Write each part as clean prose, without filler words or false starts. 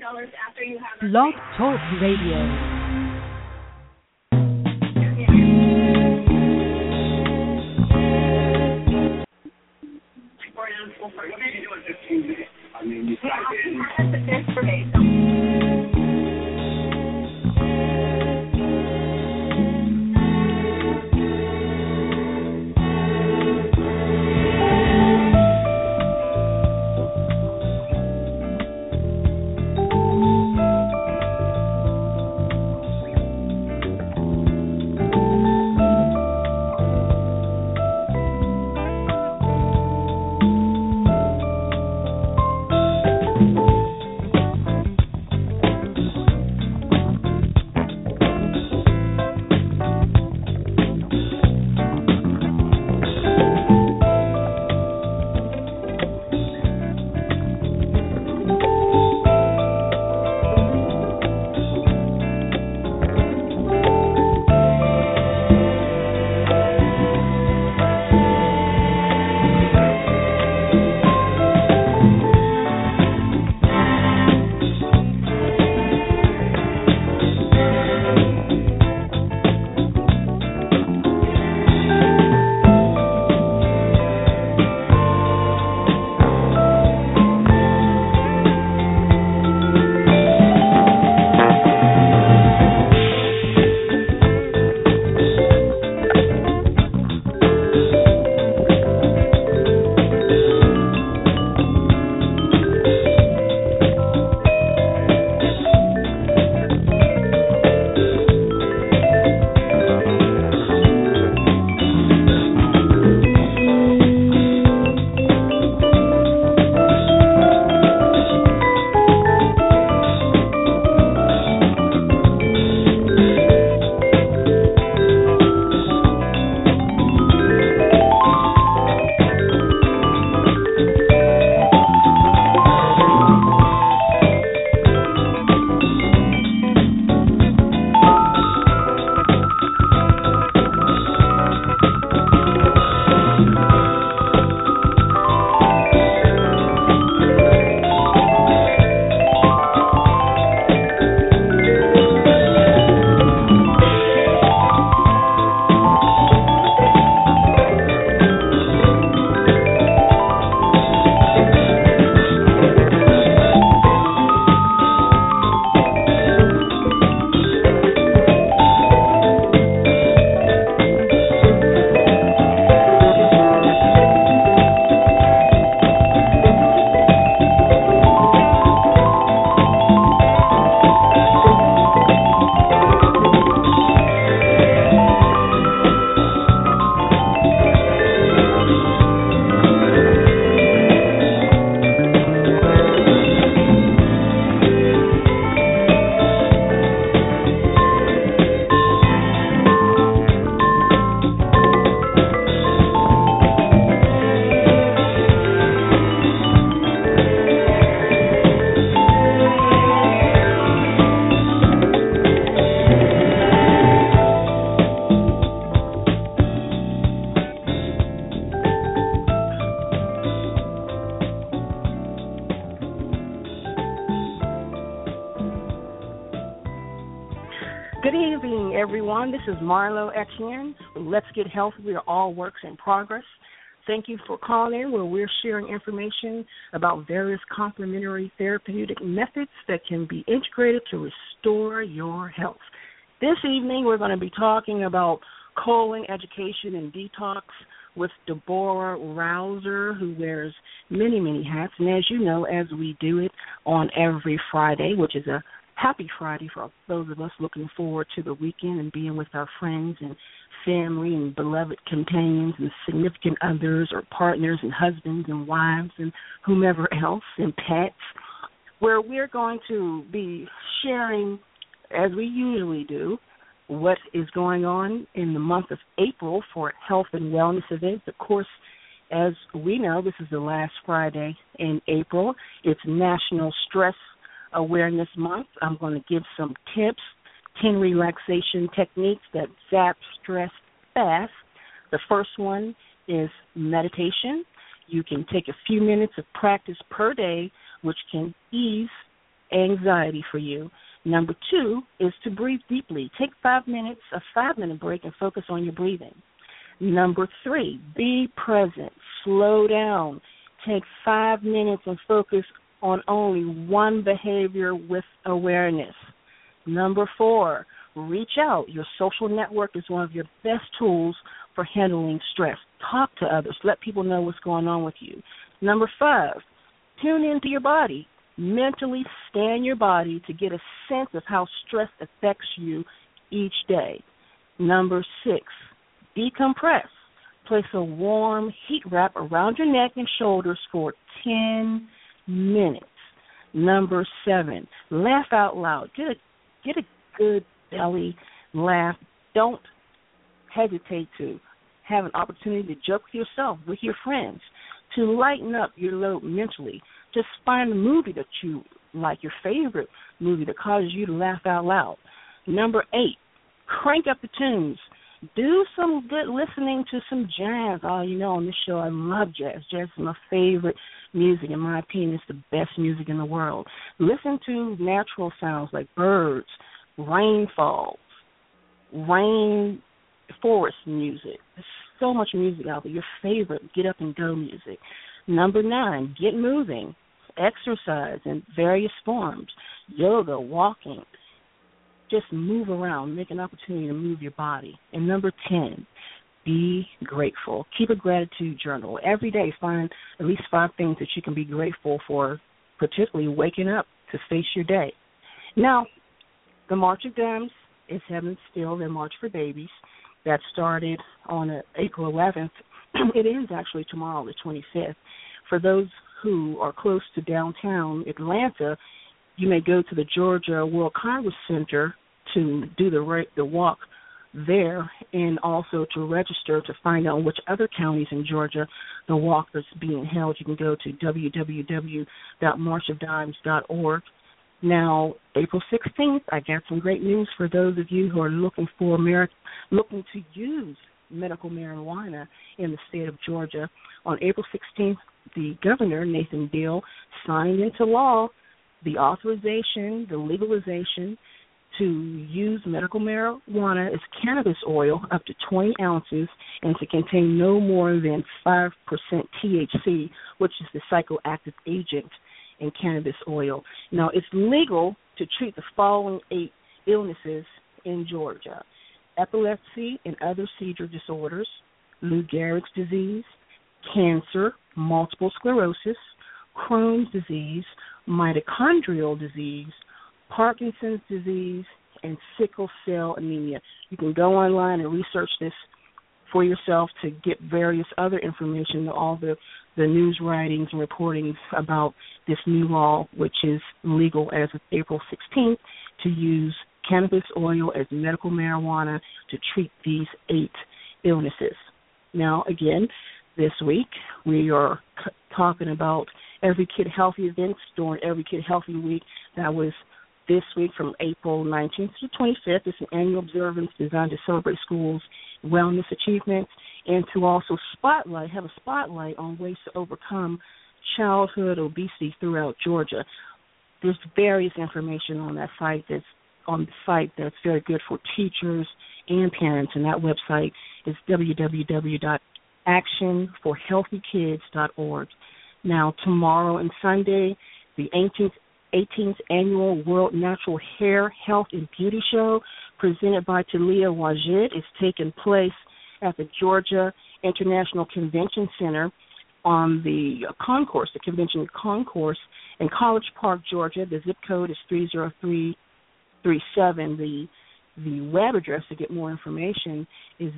Blog Talk Radio. I mean, you Good evening, everyone. This is Marlo Etienne. Let's Get Healthy. We are all works in progress. Thank you for calling in, where we're sharing information about various complementary therapeutic methods that can be integrated to restore your health. This evening, we're going to be talking about colon education and detox with Deborah Rouser, who wears many, many hats. And as you know, as we do it on every Friday, which is a happy Friday for those of us looking forward to the weekend and being with our friends and family and beloved companions and significant others or partners and husbands and wives and whomever else and pets, where we're going to be sharing, as we usually do, what is going on in the month of April for health and wellness events. Of course, as we know, this is the last Friday in April. It's National Stress Awareness Month. I'm going to give some tips, 10 relaxation techniques that zap stress fast. The first one is meditation. You can take a few minutes of practice per day, which can ease anxiety for you. Number 2 is to breathe deeply. Take 5 minutes, a 5-minute break, and focus on your breathing. Number 3, be present. Slow down. Take 5 minutes and focus on only one behavior with awareness. Number 4, reach out. Your social network is one of your best tools for handling stress. Talk to others. Let people know what's going on with you. Number 5, tune into your body. Mentally scan your body to get a sense of how stress affects you each day. Number 6, decompress. Place a warm heat wrap around your neck and shoulders for 10 minutes. Number 7, laugh out loud. Get a good belly laugh. Don't hesitate to have an opportunity to joke with yourself, with your friends, to lighten up your load mentally. Just find a movie that you like, your favorite movie that causes you to laugh out loud. Number 8, crank up the tunes. Do some good listening to some jazz. Oh, you know, on this show I love jazz. Jazz is my favorite music. In my opinion, it's the best music in the world. Listen to natural sounds like birds, rainfalls, rain, forest music. There's so much music out there. Your favorite get up and go music. Number 9, get moving. Exercise in various forms. Yoga, walking. Just move around. Make an opportunity to move your body. And number 10, be grateful. Keep a gratitude journal. Every day find at least 5 things that you can be grateful for, particularly waking up to face your day. Now, the March of Dimes is Heaven Still, their March for Babies. That started on April 11th. It ends actually tomorrow, the 25th. For those who are close to downtown Atlanta, you may go to the Georgia World Congress Center to do the walk there, and also to register to find out which other counties in Georgia the walk is being held. You can go to www.marchofdimes.org. Now, April 16th, I got some great news for those of you who are looking to use medical marijuana in the state of Georgia. On April 16th, the governor, Nathan Deal, signed into law the authorization, the legalization to use medical marijuana as cannabis oil up to 20 ounces and to contain no more than 5% THC, which is the psychoactive agent in cannabis oil. Now, it's legal to treat the following 8 illnesses in Georgia: epilepsy and other seizure disorders, Lou Gehrig's disease, cancer, multiple sclerosis, Crohn's disease, mitochondrial disease, Parkinson's disease, and sickle cell anemia. You can go online and research this for yourself to get various other information, all the news writings and reportings about this new law, which is legal as of April 16th, to use cannabis oil as medical marijuana to treat these 8 illnesses. Now, again, this week we are talking about Every Kid Healthy events during Every Kid Healthy Week. That was this week from April 19th to the 25th. It's an annual observance designed to celebrate schools' wellness achievements and to also have a spotlight on ways to overcome childhood obesity throughout Georgia. There's various information on that site that's very good for teachers and parents, and that website is www.actionforhealthykids.org. Now, tomorrow and Sunday, the 18th Annual World Natural Hair, Health, and Beauty Show, presented by Talia Wajid, is taking place at the Georgia International Convention Center on the concourse, the convention concourse in College Park, Georgia. The zip code is 30337. The web address to get more information is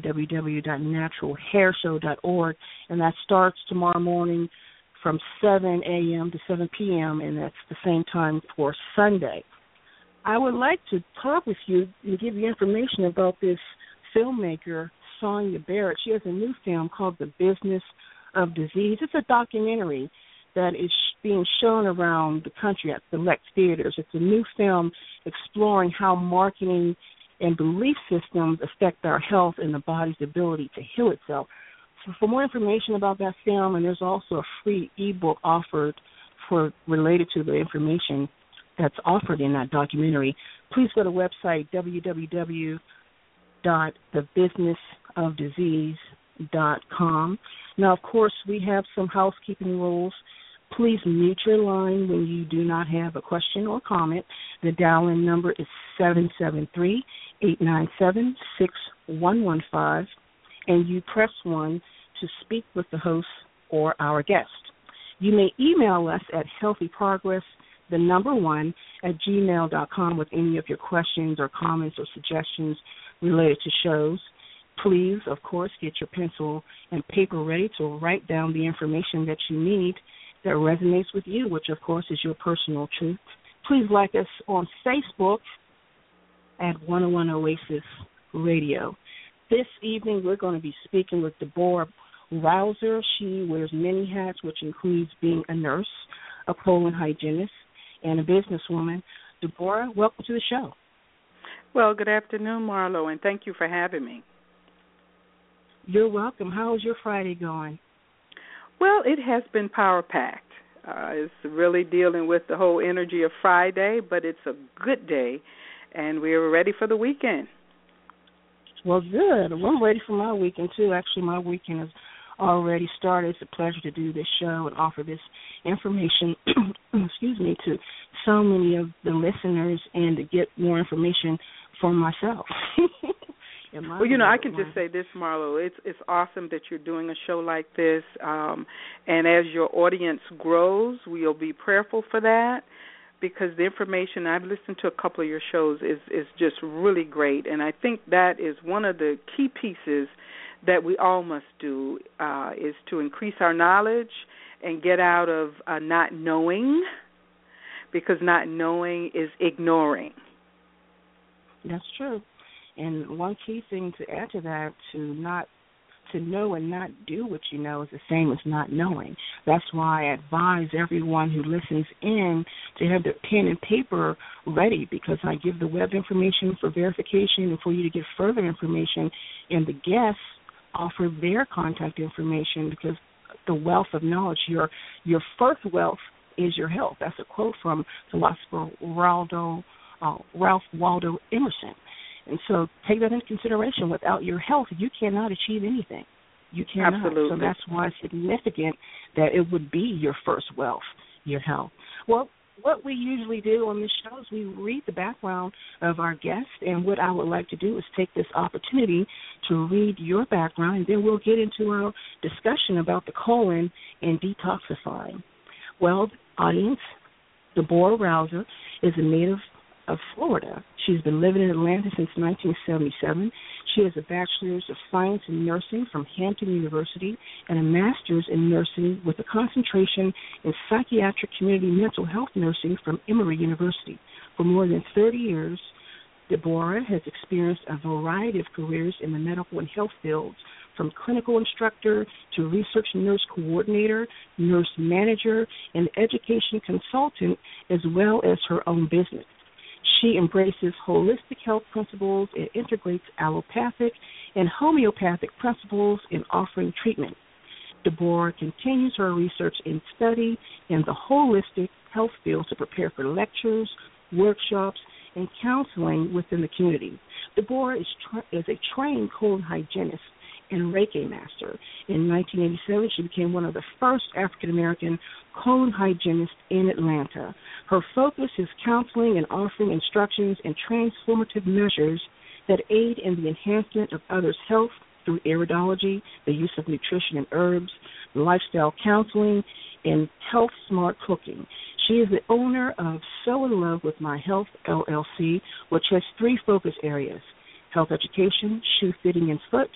www.naturalhairshow.org, and that starts tomorrow morning from 7 a.m. to 7 p.m., and that's the same time for Sunday. I would like to talk with you and give you information about this filmmaker, Sonia Barrett. She has a new film called The Business of Disease. It's a documentary that is being shown around the country at select theaters. It's a new film exploring how marketing and belief systems affect our health and the body's ability to heal itself. So for more information about that film, and there's also a free ebook offered related to the information, that's offered in that documentary, please go to the website www.thebusinessofdisease.com. Now, of course, we have some housekeeping rules. Please mute your line when you do not have a question or comment. The dial-in number is 773-897-6115, and you press 1 to speak with the host or our guest. You may email us at healthyprogress1@gmail.com with any of your questions or comments or suggestions related to shows. Please, of course, get your pencil and paper ready to write down the information that you need that resonates with you, which, of course, is your personal truth. Please like us on Facebook at 101 Oasis Radio. This evening, we're going to be speaking with Deborah Rouser. She wears many hats, which includes being a nurse, a colon hygienist, and a businesswoman. Deborah, welcome to the show. Well, good afternoon, Marlo, and thank you for having me. You're welcome. How is your Friday going? Well, it has been power-packed. It's really dealing with the whole energy of Friday, but it's a good day, and we're ready for the weekend. Well, good. Well, I'm ready for my weekend, too. Actually, my weekend has already started. It's a pleasure to do this show and offer this information, to so many of the listeners and to get more information for myself. Well, I can just say this, Marlo. It's awesome that you're doing a show like this, and as your audience grows, we'll be prayerful for that, because the information, I've listened to a couple of your shows, is just really great, and I think that is one of the key pieces that we all must do, is to increase our knowledge and get out of not knowing, because not knowing is ignoring. That's true. And one key thing to add to that, to know and not do what you know is the same as not knowing. That's why I advise everyone who listens in to have their pen and paper ready, because I give the web information for verification and for you to get further information, and the guests offer their contact information, because the wealth of knowledge, your first wealth is your health. That's a quote from philosopher Ralph Waldo Emerson. And so take that into consideration. Without your health, you cannot achieve anything. You cannot. Absolutely. So that's why it's significant that it would be your first wealth, your health. Well, what we usually do on this show is we read the background of our guest, and what I would like to do is take this opportunity to read your background, and then we'll get into our discussion about the colon and detoxifying. Well, audience, Deborah Rouser is a native of Florida. She's been living in Atlanta since 1977. She has a bachelor's of science in nursing from Hampton University and a master's in nursing with a concentration in psychiatric community mental health nursing from Emory University. For more than 30 years, Deborah has experienced a variety of careers in the medical and health fields, from clinical instructor to research nurse coordinator, nurse manager, and education consultant, as well as her own business. She embraces holistic health principles and integrates allopathic and homeopathic principles in offering treatment. Deborah continues her research and study in the holistic health field to prepare for lectures, workshops, and counseling within the community. Deborah is a trained colon hygienist and Reiki master. In 1987, she became one of the first African-American colon hygienists in Atlanta. Her focus is counseling and offering instructions and transformative measures that aid in the enhancement of others' health through iridology, the use of nutrition and herbs, lifestyle counseling, and health-smart cooking. She is the owner of So in Love with My Health, LLC, which has 3 focus areas: health education, shoe fitting and foot,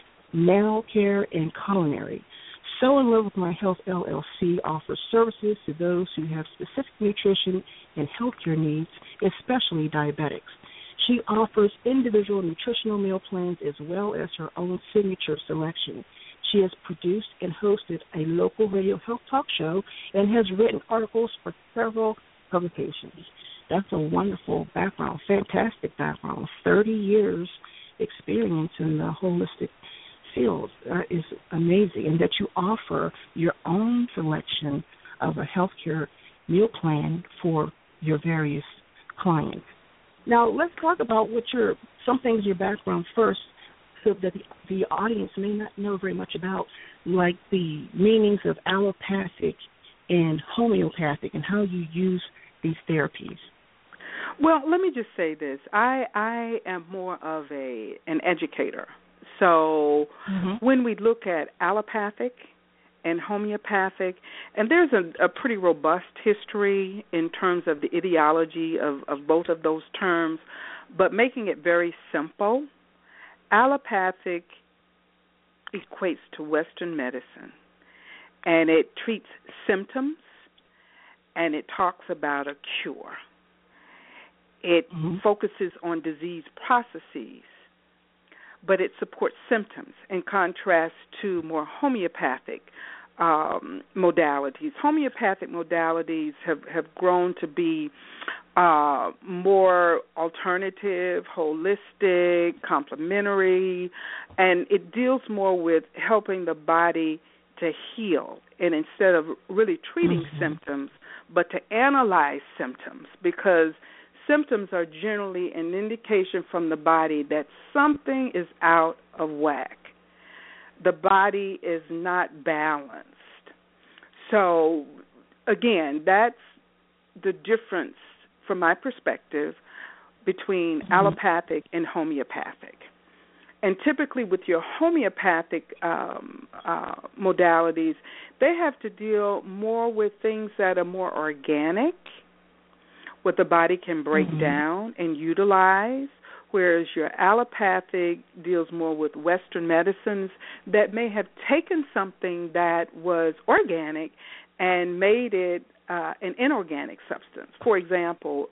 nail care, and culinary. So in Love with My Health, LLC offers services to those who have specific nutrition and healthcare needs, especially diabetics. She offers individual nutritional meal plans as well as her own signature selection. She has produced and hosted a local radio health talk show and has written articles for several publications. That's a wonderful background, fantastic background, 30 years experience in the holistic field. Is amazing, and that you offer your own selection of a healthcare meal plan for your various clients. Now, let's talk about some things in your background first, so that the audience may not know very much about, like the meanings of allopathic and homeopathic and how you use these therapies. Well, let me just say this. I am more of an educator. So when we look at allopathic and homeopathic, and there's a pretty robust history in terms of the ideology of both of those terms, but making it very simple, allopathic equates to Western medicine, and it treats symptoms, and it talks about a cure. It focuses on disease processes, but it supports symptoms in contrast to more homeopathic modalities. Homeopathic modalities have grown to be more alternative, holistic, complementary, and it deals more with helping the body to heal, and instead of really treating symptoms, but to analyze symptoms, because symptoms are generally an indication from the body that something is out of whack. The body is not balanced. So, again, that's the difference from my perspective between allopathic and homeopathic. And typically with your homeopathic modalities, they have to deal more with things that are more organic, what the body can break down and utilize, whereas your allopathic deals more with Western medicines that may have taken something that was organic and made it an inorganic substance. For example,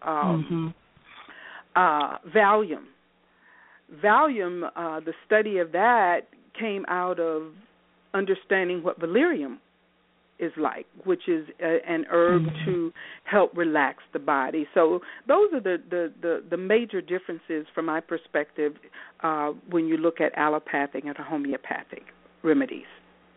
Valium. Valium, the study of that came out of understanding what valerian is like, which is an herb to help relax the body. So those are the major differences from my perspective when you look at allopathic and homeopathic remedies.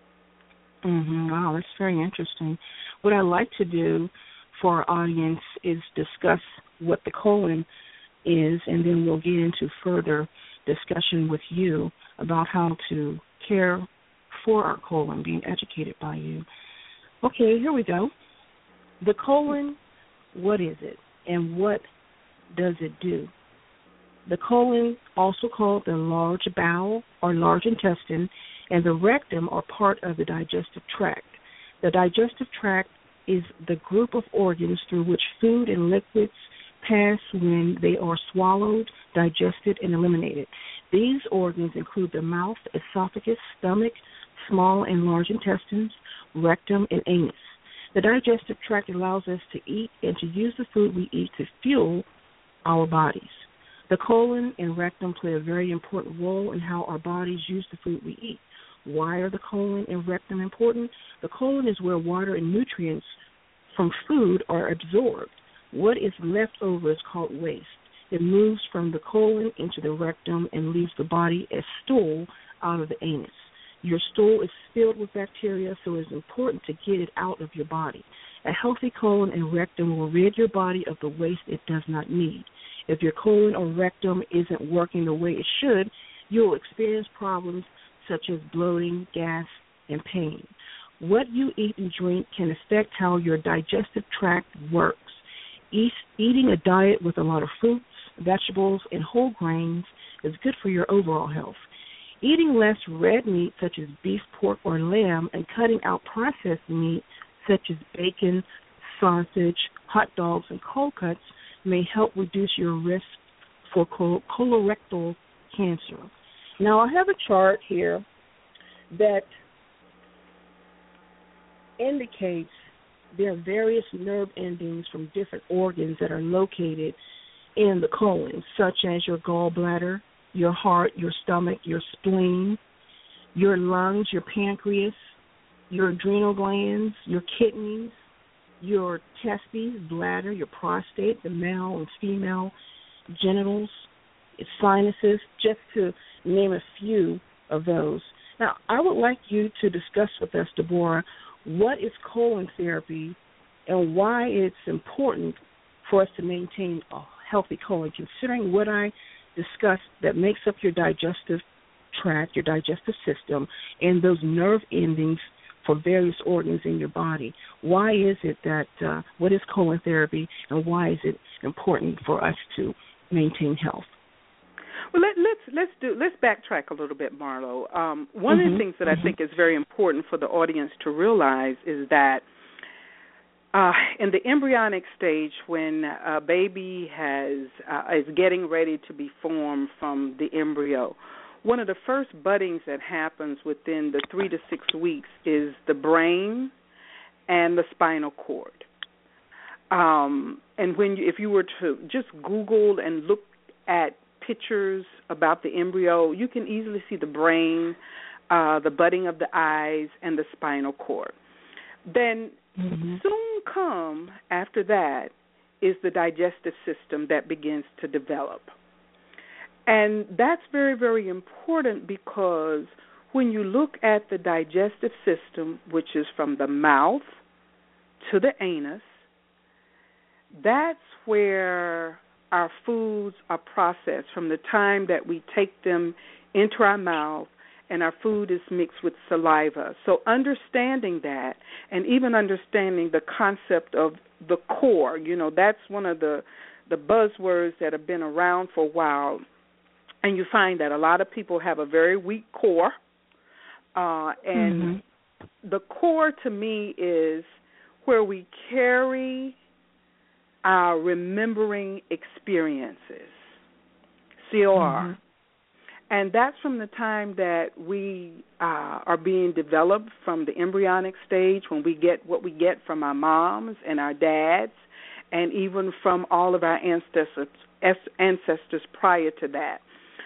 Wow, that's very interesting. What I like to do for our audience is discuss what the colon is, and then we'll get into further discussion with you about how to care for our colon, being educated by you. Okay, here we go. The colon, what is it, and what does it do? The colon, also called the large bowel or large intestine, and the rectum are part of the digestive tract. The digestive tract is the group of organs through which food and liquids pass when they are swallowed, digested, and eliminated. These organs include the mouth, esophagus, stomach, small and large intestines, rectum, and anus. The digestive tract allows us to eat and to use the food we eat to fuel our bodies. The colon and rectum play a very important role in how our bodies use the food we eat. Why are the colon and rectum important? The colon is where water and nutrients from food are absorbed. What is left over is called waste. It moves from the colon into the rectum and leaves the body as stool out of the anus. Your stool is filled with bacteria, so it's important to get it out of your body. A healthy colon and rectum will rid your body of the waste it does not need. If your colon or rectum isn't working the way it should, you'll experience problems such as bloating, gas, and pain. What you eat and drink can affect how your digestive tract works. Eating a diet with a lot of fruits, vegetables, and whole grains is good for your overall health. Eating less red meat, such as beef, pork, or lamb, and cutting out processed meat, such as bacon, sausage, hot dogs, and cold cuts, may help reduce your risk for colorectal cancer. Now, I have a chart here that indicates there are various nerve endings from different organs that are located in the colon, such as your gallbladder, your heart, your stomach, your spleen, your lungs, your pancreas, your adrenal glands, your kidneys, your testes, bladder, your prostate, the male and female genitals, sinuses, just to name a few of those. Now, I would like you to discuss with us, Deborah, what is colon therapy and why it's important for us to maintain a healthy colon, considering what I discussed that makes up your digestive tract, your digestive system, and those nerve endings for various organs in your body. Why is it that, what is colon therapy, and why is it important for us to maintain health? Well, let's backtrack a little bit, Marlo. One of the things that I think is very important for the audience to realize is that in the embryonic stage, when a baby is getting ready to be formed from the embryo, one of the first buddings that happens within the 3 to 6 weeks is the brain and the spinal cord. And if you were to just Google and look at pictures about the embryo, you can easily see the brain, the budding of the eyes, and the spinal cord. Then soon come after that is the digestive system that begins to develop. And that's very, very important because when you look at the digestive system, which is from the mouth to the anus, that's where our foods are processed from the time that we take them into our mouth and our food is mixed with saliva. So understanding that and even understanding the concept of the core, that's one of the buzzwords that have been around for a while. And you find that a lot of people have a very weak core. And the core to me is where we carry our remembering experiences, COR. And that's from the time that we are being developed from the embryonic stage, when we get what we get from our moms and our dads, and even from all of our ancestors prior to that.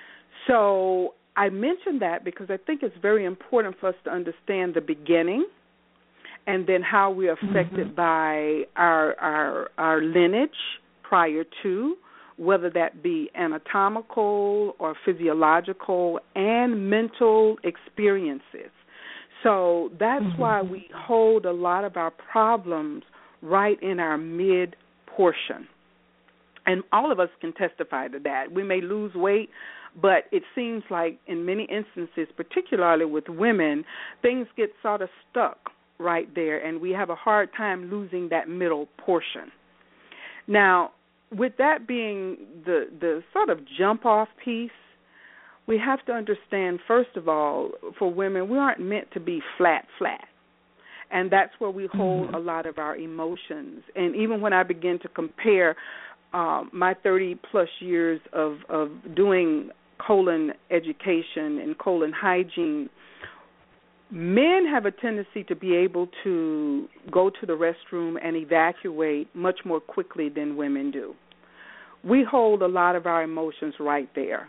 So I mention that because I think it's very important for us to understand the beginning and then how we're affected by our lineage prior to, whether that be anatomical or physiological and mental experiences. So that's why we hold a lot of our problems right in our mid-portion. And all of us can testify to that. We may lose weight, but it seems like in many instances, particularly with women, things get sort of stuck right there, and we have a hard time losing that middle portion. Now, with that being the sort of jump-off piece, we have to understand, first of all, for women, we aren't meant to be flat. And that's where we hold a lot of our emotions. And even when I begin to compare my 30-plus years of doing colon education and colon hygiene, men have a tendency to be able to go to the restroom and evacuate much more quickly than women do. We hold a lot of our emotions right there.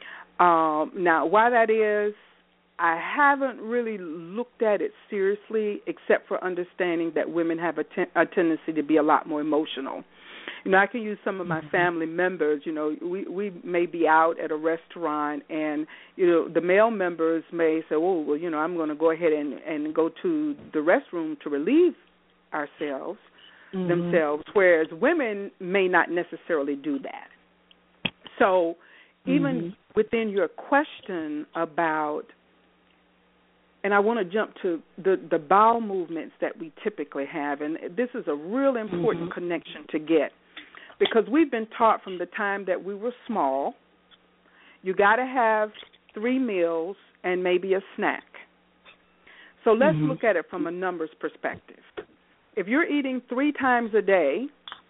Now, why that is, I haven't really looked at it seriously, except for understanding that women have a tendency to be a lot more emotional. I can use some of my family members. We may be out at a restaurant, and the male members may say, "Oh, well, I'm going to go ahead and go to the restroom to relieve themselves," whereas women may not necessarily do that. So, even within your question about, and I want to jump to the bowel movements that we typically have, and this is a real important connection to get. Because we've been taught from the time that we were small, you got to have 3 meals and maybe a snack. So let's look at it from a numbers perspective. If you're eating 3 times a day,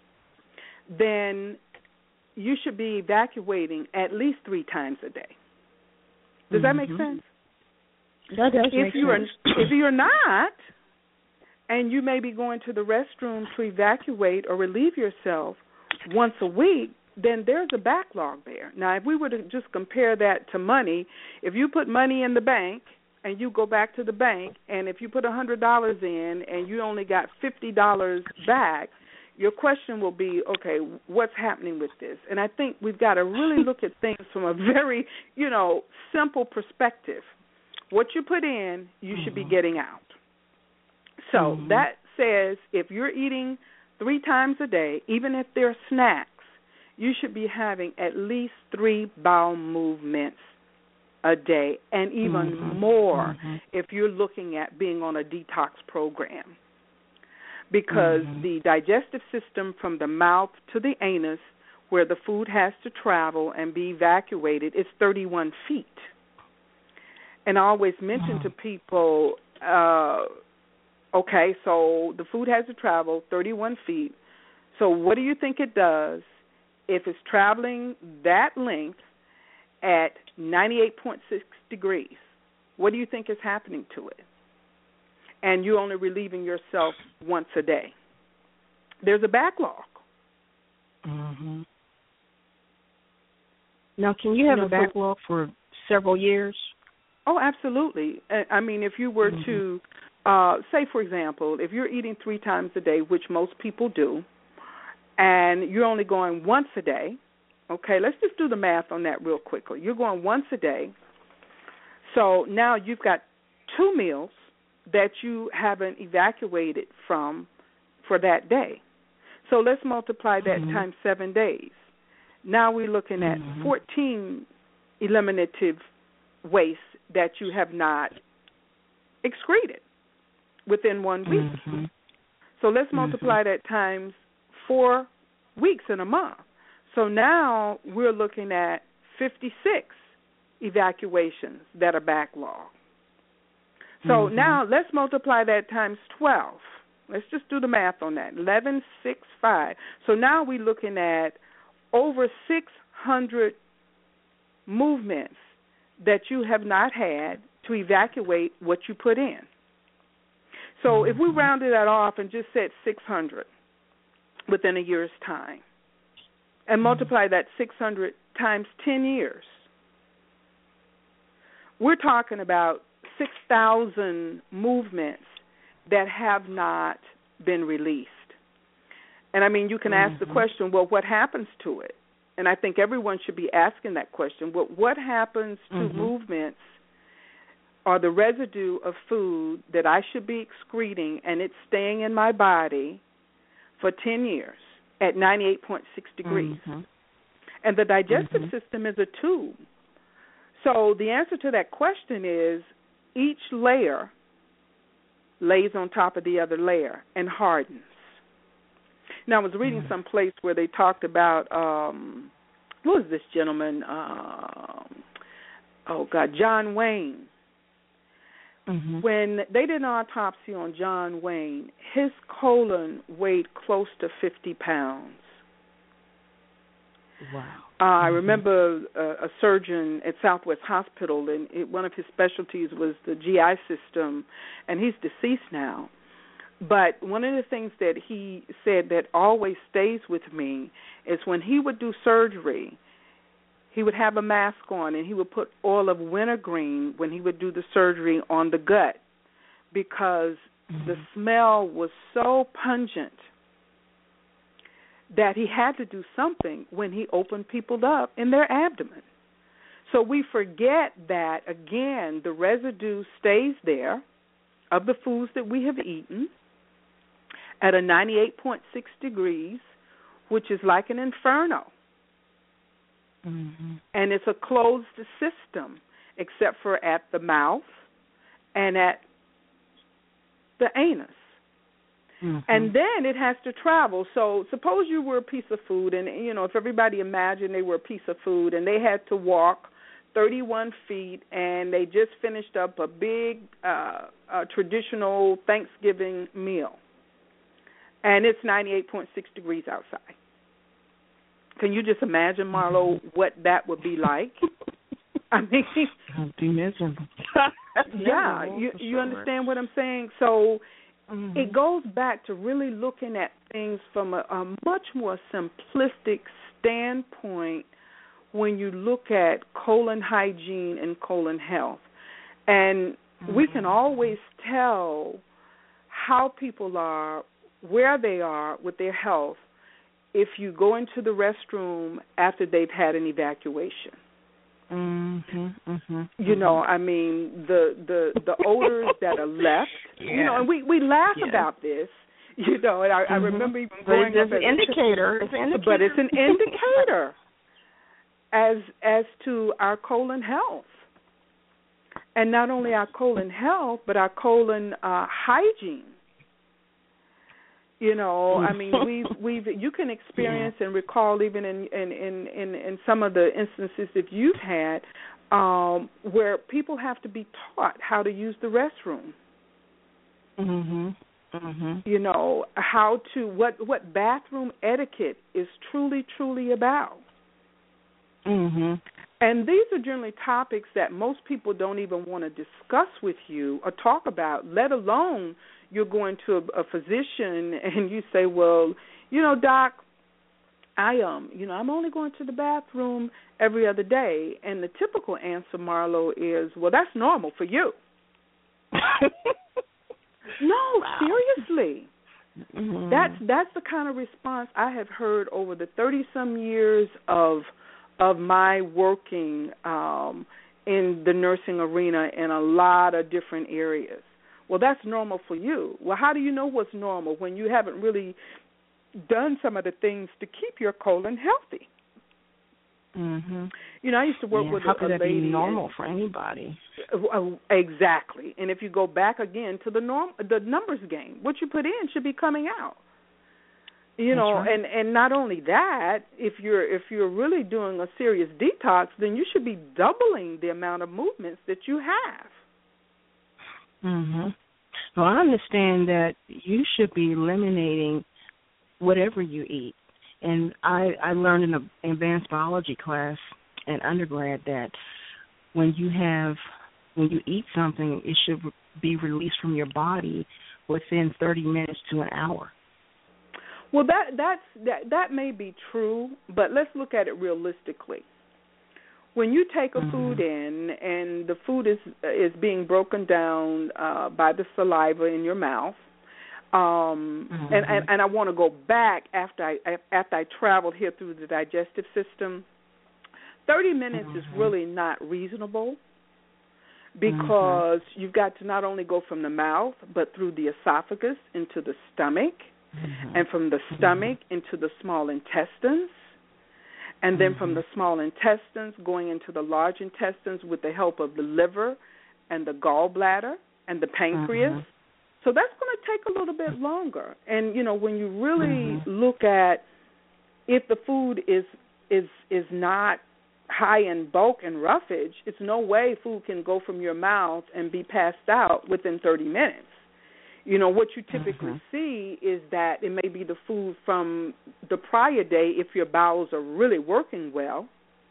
then you should be evacuating at least 3 times a day. Does that make sense? That does make sense. If you're not, and you may be going to the restroom to evacuate or relieve yourself once a week, then there's a backlog there. Now, if we were to just compare that to money, if you put money in the bank and you go back to the bank, and if you put $100 in and you only got $50 back, your question will be, okay, what's happening with this? And I think we've got to really look at things from a very, simple perspective. What you put in, you should be getting out. So that says if you're eating 3 times a day, even if they're snacks, you should be having at least 3 bowel movements a day, and even more if you're looking at being on a detox program. Because the digestive system from the mouth to the anus, where the food has to travel and be evacuated, is 31 feet. And I always mention to people, okay, so the food has to travel 31 feet. So what do you think it does if it's traveling that length at 98.6 degrees? What do you think is happening to it? And you're only relieving yourself once a day. There's a backlog. Now, can you have a backlog for several years? Oh, absolutely. I mean, if you were to, say, for example, if you're eating 3 times a day, which most people do, and you're only going once a day, okay, let's just do the math on that real quickly. You're going once a day, so now you've got 2 meals that you haven't evacuated from for that day. So let's multiply that times 7 days. Now we're looking at 14 eliminative waste that you have not excreted within 1 week. So let's multiply that times 4 weeks in a month. So now we're looking at 56 evacuations that are backlogged. So now let's multiply that times 12. Let's just do the math on that. 11, 6, 5. So now we're looking at over 600 movements that you have not had to evacuate what you put in. So if we rounded that off and just said 600 within a year's time and multiply that 600 times 10 years, we're talking about 6,000 movements that have not been released. And, I mean, you can ask the question, well, what happens to it? And I think everyone should be asking that question. Well, what happens to movements or the residue of food that I should be excreting and it's staying in my body for 10 years at 98.6 degrees? And the digestive system is a tube. So the answer to that question is each layer lays on top of the other layer and hardens. Now, I was reading some place where they talked about, who was this gentleman? John Wayne. When they did an autopsy on John Wayne, his colon weighed close to 50 pounds. Wow. I remember a surgeon at Southwest Hospital, and one of his specialties was the GI system, and he's deceased now. But one of the things that he said that always stays with me is when he would do surgery, he would have a mask on, and he would put oil of wintergreen when he would do the surgery on the gut because the smell was so pungent that he had to do something when he opened people up in their abdomen. So we forget that, again, the residue stays there of the foods that we have eaten at a 98.6 degrees, which is like an inferno. And it's a closed system except for at the mouth and at the anus. And then it has to travel. So suppose you were a piece of food, and, you know, if everybody imagined they were a piece of food and they had to walk 31 feet and they just finished up a big traditional Thanksgiving meal, and it's 98.6 degrees outside. Can you just imagine, Marlo, what that would be like? I mean, it'd be miserable. Yeah, you understand what I'm saying? So it goes back to really looking at things from a much more simplistic standpoint when you look at colon hygiene and colon health. And we can always tell how people are, where they are with their health, if you go into the restroom after they've had an evacuation. You know, I mean, the odors that are left, you know, and we laugh about this, And I remember even growing up. It's an indicator. But it's an indicator as to our colon health. And not only our colon health, but our colon hygiene. I mean, you can experience and recall even in some of the instances that you've had where people have to be taught how to use the restroom. How to what bathroom etiquette is truly about. And these are generally topics that most people don't even want to discuss with you or talk about, let alone you're going to a physician and you say, well, doc, I'm only going to the bathroom every other day. And the typical answer, Marlo, is, well, that's normal for you. No, seriously. That's the kind of response I have heard over the 30-some years of my working in the nursing arena in a lot of different areas. Well, that's normal for you. Well, how do you know what's normal when you haven't really done some of the things to keep your colon healthy? I used to work with how could a that lady. Be normal for anybody? Exactly. And if you go back again to the numbers game, what you put in should be coming out. Right. and not only that, if you're really doing a serious detox, then you should be doubling the amount of movements that you have. Well, I understand that you should be eliminating whatever you eat. And I learned in an advanced biology class in undergrad that when you eat something, it should be released from your body within 30 minutes to an hour. Well, that may be true, but let's look at it realistically. When you take a food in and the food is being broken down by the saliva in your mouth, and I want to go back after I traveled here through the digestive system, 30 minutes is really not reasonable because you've got to not only go from the mouth but through the esophagus into the stomach, and from the stomach into the small intestines, and then from the small intestines going into the large intestines with the help of the liver and the gallbladder and the pancreas. So that's going to take a little bit longer. And, when you really look at if the food is not high in bulk and roughage, it's no way food can go from your mouth and be passed out within 30 minutes. What you typically see is that it may be the food from the prior day if your bowels are really working well.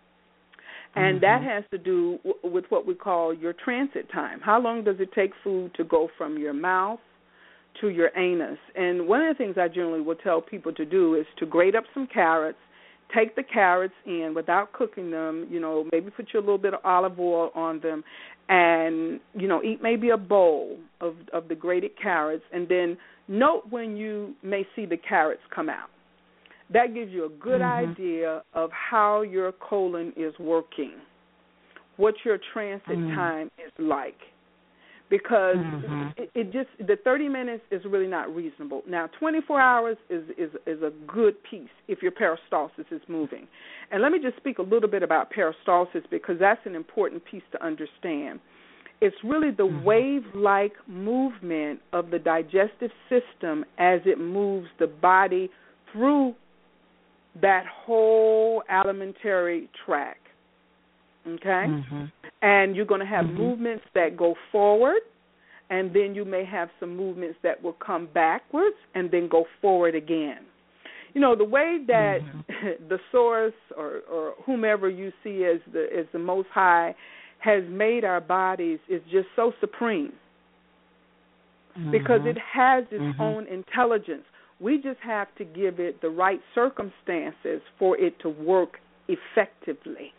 And that has to do with what we call your transit time. How long does it take food to go from your mouth to your anus? And one of the things I generally will tell people to do is to grate up some carrots, take the carrots in without cooking them, maybe put a little bit of olive oil on them, and, eat maybe a bowl of the grated carrots, and then note when you may see the carrots come out. That gives you a good idea of how your colon is working, what your transit time is like. Because the 30 minutes is really not reasonable. Now, 24 hours is a good piece if your peristalsis is moving. And let me just speak a little bit about peristalsis because that's an important piece to understand. It's really the wave-like movement of the digestive system as it moves the body through that whole alimentary tract. Okay? And you're going to have movements that go forward, and then you may have some movements that will come backwards and then go forward again. The way that the source or whomever you see as the Most High has made our bodies is just so supreme because it has its own intelligence. We just have to give it the right circumstances for it to work effectively.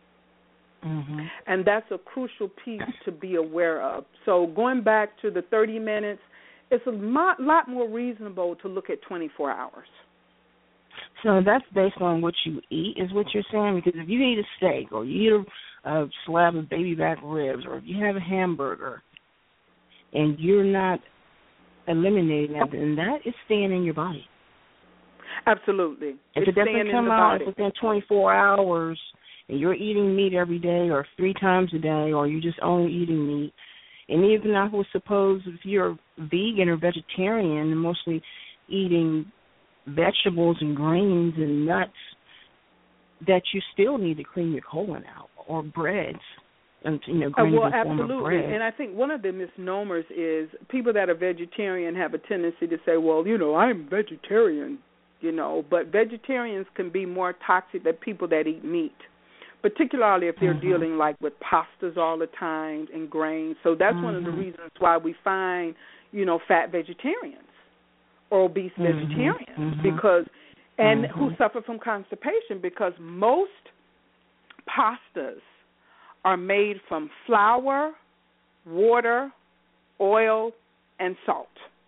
And that's a crucial piece to be aware of. So going back to the 30 minutes, it's a lot more reasonable to look at 24 hours. So that's based on what you eat is what you're saying? Because if you eat a steak or you eat a slab of baby back ribs or if you have a hamburger and you're not eliminating that, and that is staying in your body. Absolutely. If it doesn't come out within 24 hours, and you're eating meat every day or 3 times a day, or you're just only eating meat, and even I would suppose if you're vegan or vegetarian and mostly eating vegetables and grains and nuts, that you still need to clean your colon out, or breads, and grains in form of bread. And I think one of the misnomers is people that are vegetarian have a tendency to say, well, I'm vegetarian, but vegetarians can be more toxic than people that eat meat, particularly if they're dealing like with pastas all the time and grains. So that's one of the reasons why we find, fat vegetarians or obese vegetarians because who suffer from constipation, because most pastas are made from flour, water, oil, and salt.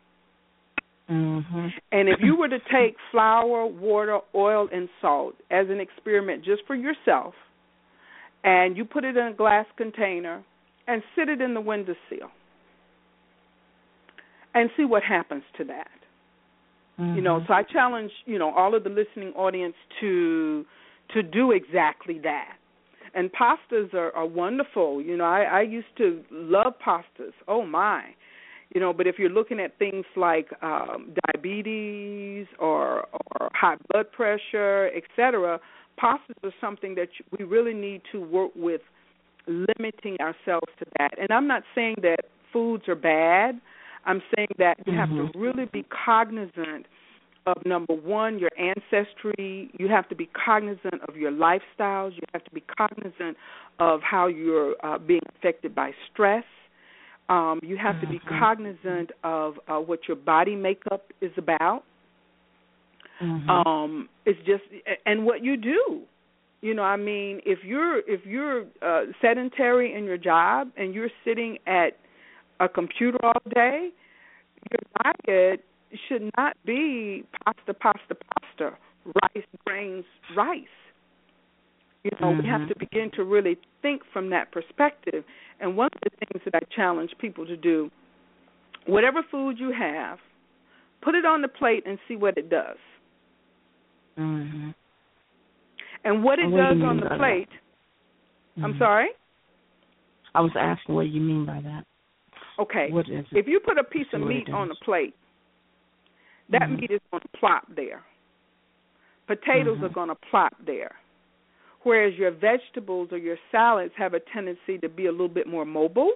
And if you were to take flour, water, oil, and salt as an experiment just for yourself, and you put it in a glass container and sit it in the windowsill and see what happens to that. So I challenge, all of the listening audience to do exactly that. And pastas are wonderful. I used to love pastas. Oh, my. But if you're looking at things like diabetes or high blood pressure, et cetera, pastas are something that we really need to work with, limiting ourselves to that. And I'm not saying that foods are bad. I'm saying that you have to really be cognizant of, number one, your ancestry. You have to be cognizant of your lifestyles. You have to be cognizant of how you're being affected by stress. You have to be cognizant of what your body makeup is about. It's just, and what you do. If you're sedentary in your job and you're sitting at a computer all day, your diet should not be pasta, rice, grains, rice. We have to begin to really think from that perspective. And one of the things that I challenge people to do, whatever food you have, put it on the plate and see what it does. And what it does on the plate, I'm sorry? I was asking what you mean by that. Okay. What is it? If you put a piece of meat on the plate, that meat is going to plop there. Potatoes are going to plop there. Whereas your vegetables or your salads have a tendency to be a little bit more mobile.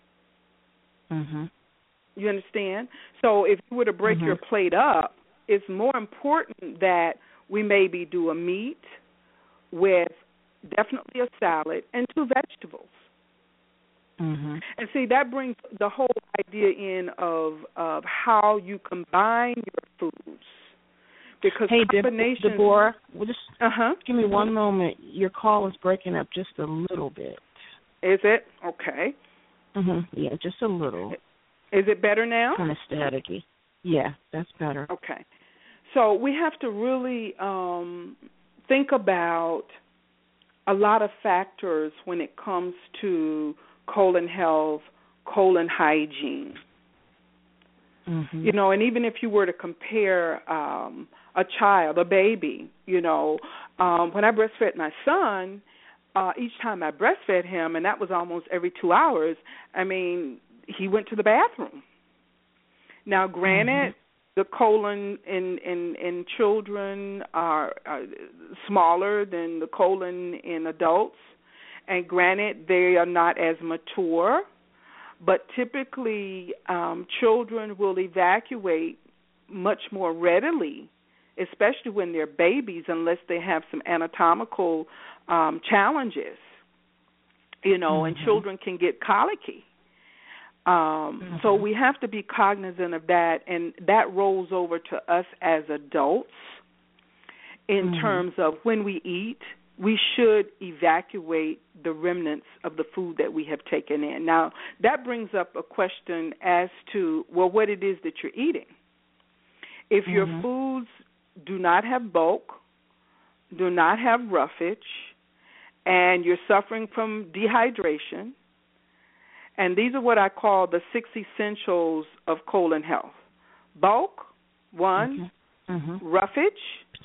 You understand? So if you were to break your plate up, it's more important that we maybe do a meat with definitely a salad and 2 vegetables. And see, that brings the whole idea in of how you combine your foods. Because hey, Deborah, just give me one moment. Your call is breaking up just a little bit. Is it? Okay. Yeah, just a little. Is it better now? Kind of staticky. Yeah, that's better. Okay. So we have to really think about a lot of factors when it comes to colon health, colon hygiene. And even if you were to compare a child, a baby, when I breastfed my son, each time I breastfed him, and that was almost every 2 hours, he went to the bathroom. Now, granted, the colon in children are smaller than the colon in adults, and granted, they are not as mature. But typically, children will evacuate much more readily, especially when they're babies, unless they have some anatomical challenges, and children can get colicky. So we have to be cognizant of that, and that rolls over to us as adults in terms of when we eat. We should evacuate the remnants of the food that we have taken in. Now, that brings up a question as to, what it is that you're eating. If your foods do not have bulk, do not have roughage, and you're suffering from dehydration, and these are what I call the 6 essentials of colon health. Bulk, 1. Roughage,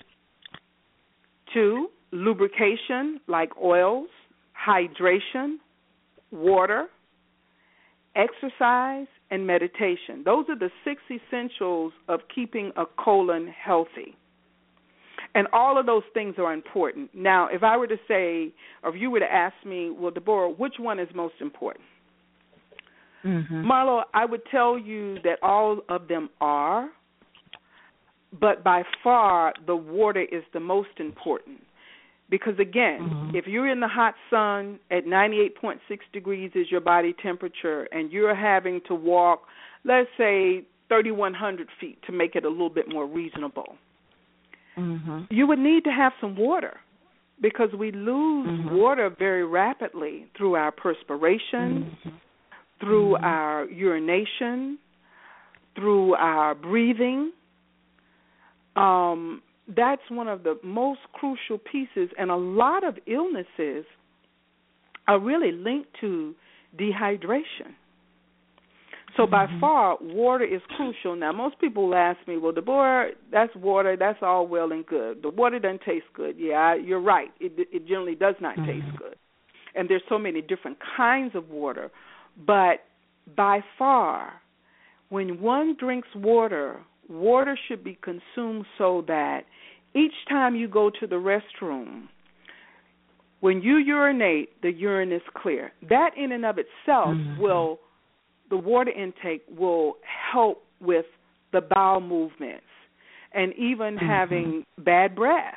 2. Lubrication, like oils, hydration, water, exercise, and meditation. Those are the 6 essentials of keeping a colon healthy. And all of those things are important. Now, if I were to say, or if you were to ask me, well, Deborah, which one is most important? Marlo, I would tell you that all of them are, but by far the water is the most important. Because, again, if you're in the hot sun at 98.6 degrees is your body temperature, and you're having to walk, let's say, 3,100 feet to make it a little bit more reasonable, you would need to have some water, because we lose water very rapidly through our perspiration, through our urination, through our breathing. That's one of the most crucial pieces, and a lot of illnesses are really linked to dehydration. So by far, water is crucial. Now, most people will ask me, well, Deborah, that's water, that's all well and good. The water doesn't taste good. Yeah, you're right. It generally does not taste good. And there's so many different kinds of water. But by far, when one drinks water, water should be consumed so that each time you go to the restroom, when you urinate, the urine is clear. That in and of itself the water intake will help with the bowel movements and even having bad breath.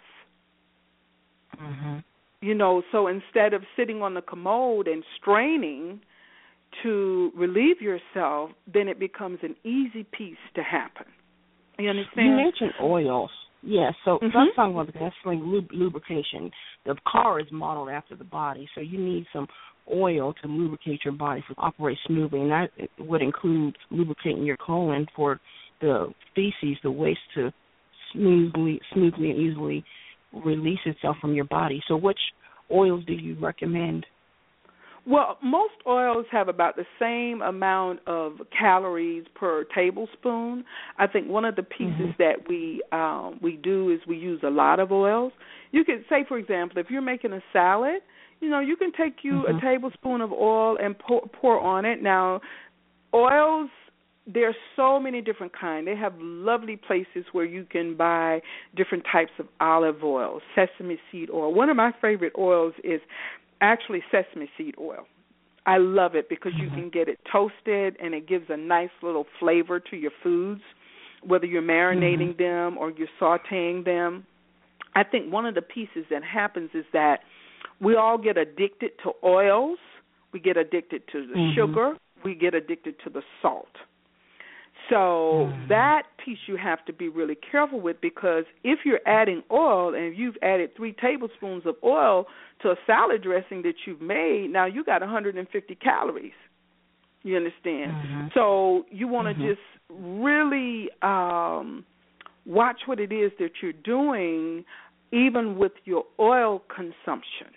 You know, so instead of sitting on the commode and straining to relieve yourself, then it becomes an easy piece to happen. You understand? You mentioned oils. Yes, so let's talk about the gasoline lubrication. The car is modeled after the body, so you need some oil to lubricate your body so it operates smoothly, and that would include lubricating your colon for the feces, the waste, to smoothly and easily release itself from your body. So which oils do you recommend? Well, most oils have about the same amount of calories per tablespoon. I think one of the pieces that we do is we use a lot of oils. You could say, for example, if you're making a salad, you know, you can take you a tablespoon of oil and pour on it. Now, oils, there's so many different kinds. They have lovely places where you can buy different types of olive oil, sesame seed oil. One of my favorite oils is actually sesame seed oil. I love it because you can get it toasted and it gives a nice little flavor to your foods, whether you're marinating them or you're sautéing them. I think one of the pieces that happens is that we all get addicted to oils. We get addicted to the sugar. We get addicted to the salt. So that piece you have to be really careful with, because if you're adding oil and you've added 3 tablespoons of oil to a salad dressing that you've made, now you got 150 calories. You understand? So you want to just really watch what it is that you're doing, even with your oil consumption.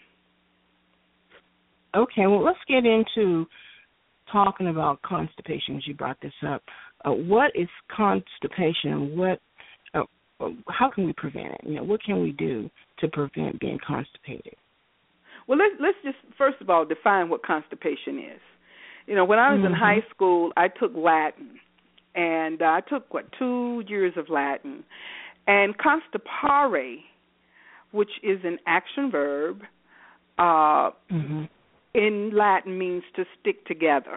Okay, well, let's get into talking about constipation, as you brought this up. What is constipation? How can we prevent it? You know, what can we do to prevent being constipated? Well, let's just first of all define what constipation is. You know, when I was in high school, I took Latin, and I took 2 years of Latin, and constipare, which is an action verb, in Latin means to stick together.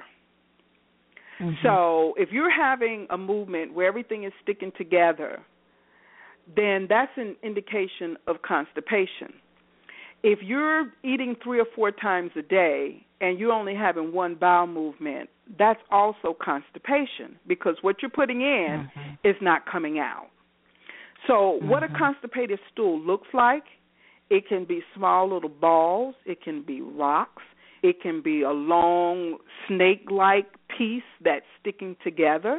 So if you're having a movement where everything is sticking together, then that's an indication of constipation. If you're eating 3 or 4 times a day and you're only having one bowel movement, that's also constipation, because what you're putting in is not coming out. So what a constipated stool looks like, it can be small little balls, it can be rocks, it can be a long snake-like piece that's sticking together.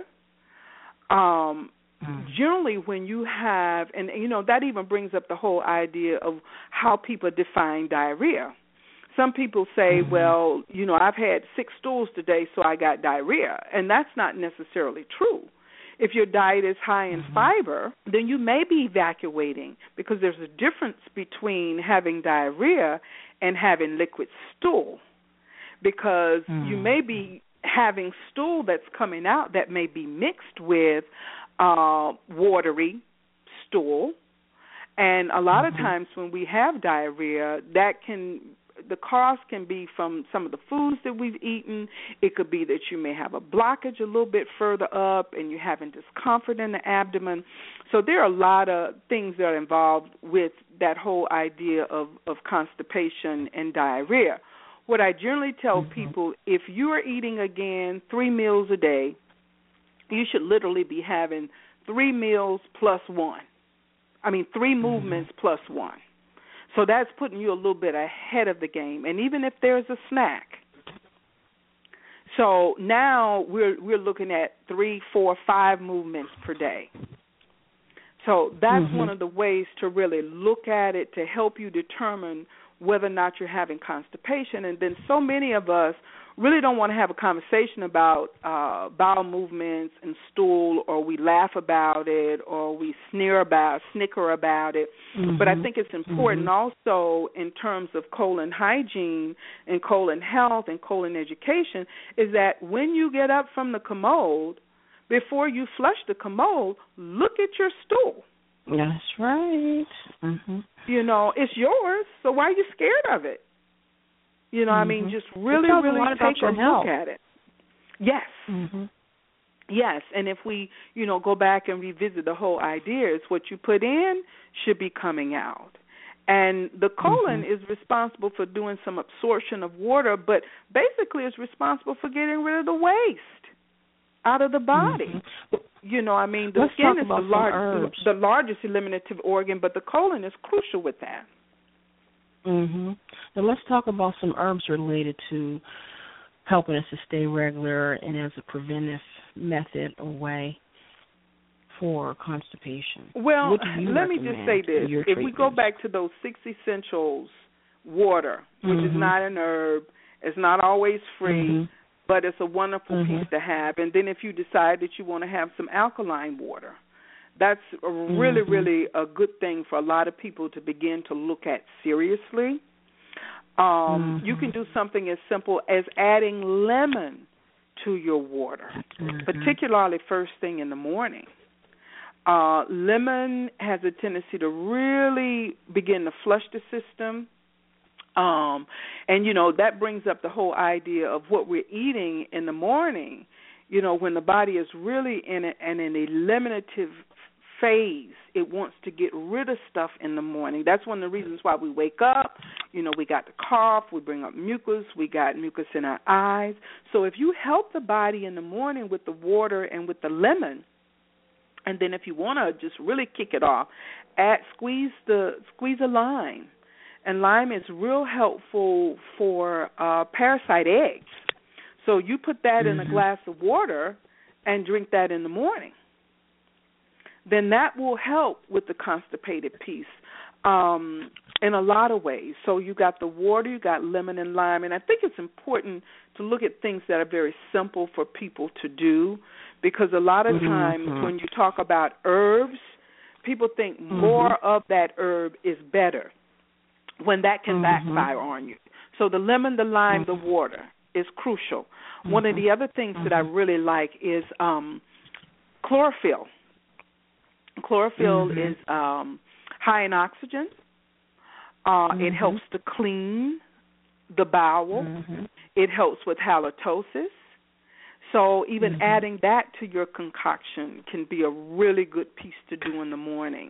Generally, when you have, and you know, that even brings up the whole idea of how people define diarrhea. Some people say, well, you know, I've had 6 stools today, so I got diarrhea, and that's not necessarily true. If your diet is high in fiber, then you may be evacuating, because there's a difference between having diarrhea and having liquid stool, because you may be having stool that's coming out that may be mixed with watery stool. And a lot of times when we have diarrhea, the cause can be from some of the foods that we've eaten. It could be that you may have a blockage a little bit further up and you're having discomfort in the abdomen. So there are a lot of things that are involved with that whole idea of constipation and diarrhea. What I generally tell people, if you are eating, again, 3 meals a day, you should literally be having 3 meals plus 1. 3 movements plus 1. So that's putting you a little bit ahead of the game. And even if there's a snack. So now we're looking at 3, 4, 5 movements per day. So that's one of the ways to really look at it, to help you determine whether or not you're having constipation. And then so many of us really don't want to have a conversation about bowel movements and stool, or we laugh about it, or we snicker about it. But I think it's important also in terms of colon hygiene and colon health and colon education, is that when you get up from the commode, before you flush the commode, look at your stool. That's right. It's yours, so why are you scared of it? Just really take a look at it. Yes. Yes, and if we, go back and revisit the whole idea, is what you put in should be coming out. And the colon is responsible for doing some absorption of water, but basically it's responsible for getting rid of the waste out of the body. The skin is the largest eliminative organ, but the colon is crucial with that. Now let's talk about some herbs related to helping us to stay regular and as a preventive method or way for constipation. Well, let me just say this. If we go back to those 6 essentials, water, which is not an herb, it's not always free, but it's a wonderful piece to have. And then if you decide that you want to have some alkaline water, that's really, really a good thing for a lot of people to begin to look at seriously. You can do something as simple as adding lemon to your water, particularly first thing in the morning. Lemon has a tendency to really begin to flush the system. And, that brings up the whole idea of what we're eating in the morning. When the body is really in an eliminative phase, it wants to get rid of stuff in the morning. That's one of the reasons why we wake up. We got the cough, we bring up mucus, we got mucus in our eyes. So if you help the body in the morning with the water and with the lemon, and then if you want to just really kick it off, squeeze a lime. And lime is real helpful for parasite eggs. So you put that in a glass of water and drink that in the morning. Then that will help with the constipated piece in a lot of ways. So you got the water, you got lemon and lime, and I think it's important to look at things that are very simple for people to do, because a lot of times when you talk about herbs, people think more of that herb is better, when that can backfire on you. So the lemon, the lime, the water is crucial. One of the other things that I really like is chlorophyll. Chlorophyll is high in oxygen. It helps to clean the bowel. It helps with halitosis. So even adding that to your concoction can be a really good piece to do in the morning.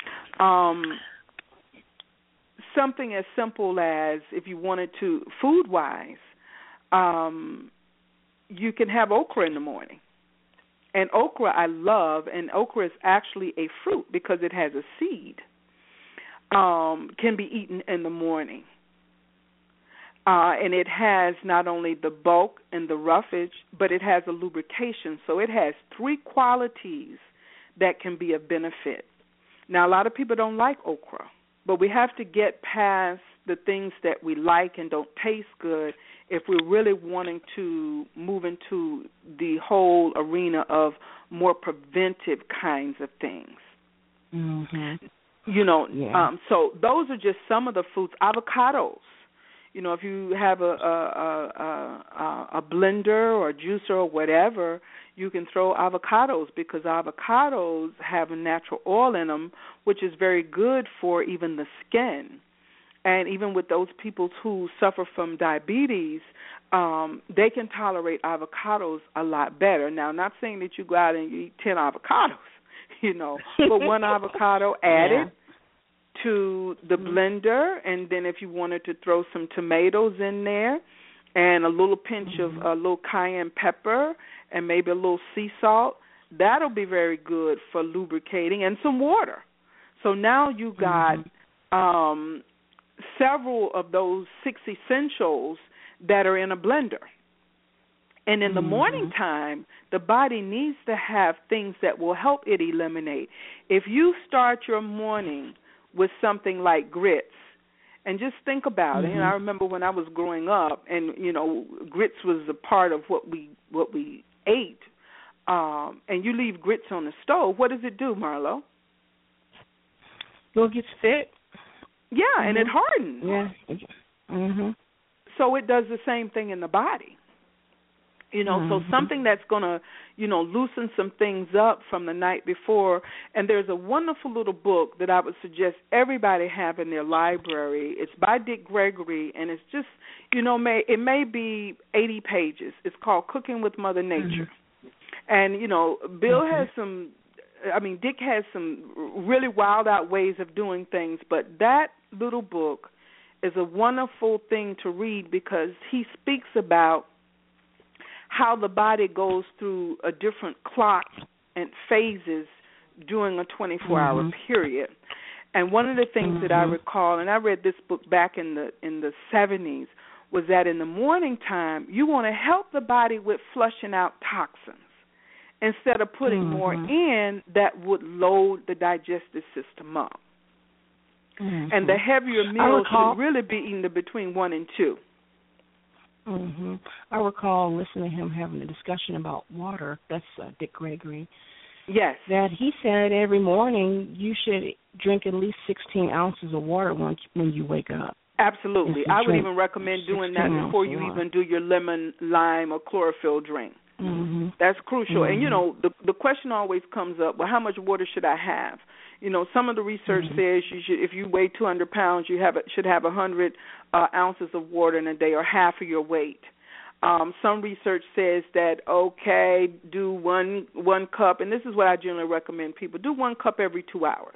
Something as simple as, if you wanted to, food-wise, you can have okra in the morning. And okra I love, and okra is actually a fruit because it has a seed, can be eaten in the morning. And it has not only the bulk and the roughage, but it has a lubrication. So it has 3 qualities that can be of benefit. Now, a lot of people don't like okra, but we have to get past the things that we like and don't taste good if we're really wanting to move into the whole arena of more preventive kinds of things. Mm-hmm. So those are just some of the foods. Avocados. If you have a blender or a juicer or whatever, you can throw avocados, because avocados have a natural oil in them, which is very good for even the skin. And even with those people who suffer from diabetes, they can tolerate avocados a lot better. Now, I'm not saying that you go out and you eat 10 avocados, but one avocado added to the blender, and then if you wanted to throw some tomatoes in there and a little pinch of a little cayenne pepper and maybe a little sea salt, that'll be very good for lubricating, and some water. So now you got several of those 6 essentials that are in a blender. And in the morning time, the body needs to have things that will help it eliminate. If you start your morning with something like grits, and just think about it. And I remember when I was growing up, and grits was a part of what we ate. And you leave grits on the stove, what does it do, Marlo? Well, it gets thick. Yeah, and it hardens. Yeah. So it does the same thing in the body. So something that's going to, loosen some things up from the night before. And there's a wonderful little book that I would suggest everybody have in their library. It's by Dick Gregory, and it's just, it may be 80 pages. It's called Cooking with Mother Nature. And, Bill has Dick has some really wild out ways of doing things, but that little book is a wonderful thing to read, because he speaks about how the body goes through a different clock and phases during a 24-hour period. And one of the things that I recall, and I read this book back in the 70s, was that in the morning time, you want to help the body with flushing out toxins instead of putting more in that would load the digestive system up. And the heavier meals should really be eaten between 1 and 2. I recall listening to him having a discussion about water. That's Dick Gregory. Yes. That he said every morning you should drink at least 16 ounces of water when you wake up. Absolutely. I would even recommend doing that before you even do your lemon, lime, or chlorophyll drink. That's crucial. And, the question always comes up, well, how much water should I have? Some of the research says you should, if you weigh 200 pounds, you should have 100 ounces of water in a day, or half of your weight. Some research says that, do one cup, and this is what I generally recommend people, do 1 cup every 2 hours.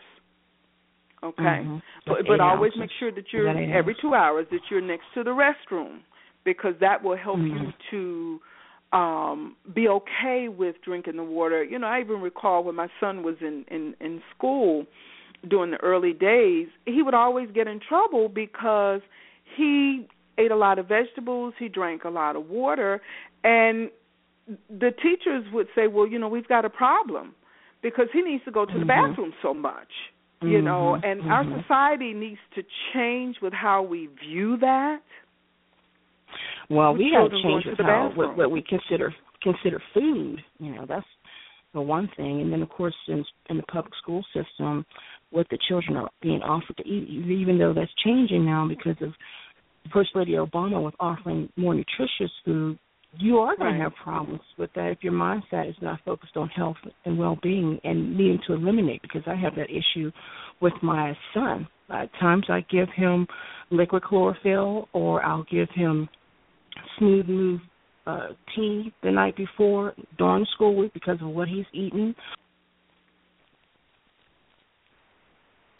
But always make sure that you're, every 2 hours, that you're next to the restroom, because that will help you to be okay with drinking the water. I even recall when my son was in school during the early days, he would always get in trouble because he ate a lot of vegetables, he drank a lot of water, and the teachers would say, well, we've got a problem because he needs to go to the bathroom so much, and our society needs to change with how we view that. Well, we have to change with what we consider food. That's the one thing. And then, of course, in the public school system, what the children are being offered to eat, even though that's changing now because of First Lady Obama with offering more nutritious food, you are going to have problems with that if your mindset is not focused on health and well-being and needing to eliminate, because I have that issue with my son. At times I give him liquid chlorophyll, or I'll give him Smooth Move tea the night before during the school week because of what he's eaten,